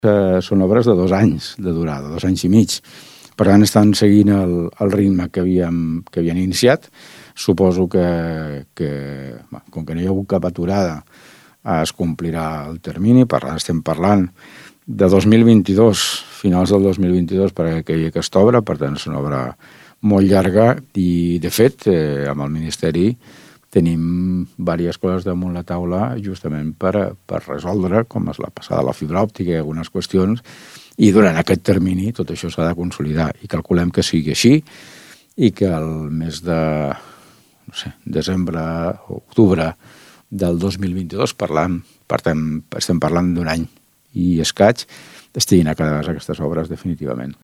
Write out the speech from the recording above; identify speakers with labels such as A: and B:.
A: Són obres de 2 anys de durada, 2 anys i mig. Per tant, estan seguint el ritme que havien iniciat. Suposo que com que no hi ha hagut cap aturada, es complirà el termini. Estem parlant de 2022, finals del 2022, perquè hi hagi aquesta obra. Per tant, és una obra molt llarga i, de fet, amb el Ministeri tenim diverses coses damunt la taula justament per resoldre, com és la passada de la fibra òptica i algunes qüestions, i durant aquest termini tot això s'ha de consolidar i calculem que sigui així i que el mes de desembre o octubre del 2022, estem parlant d'un any i escaig, estiguin acabades aquestes obres definitivament.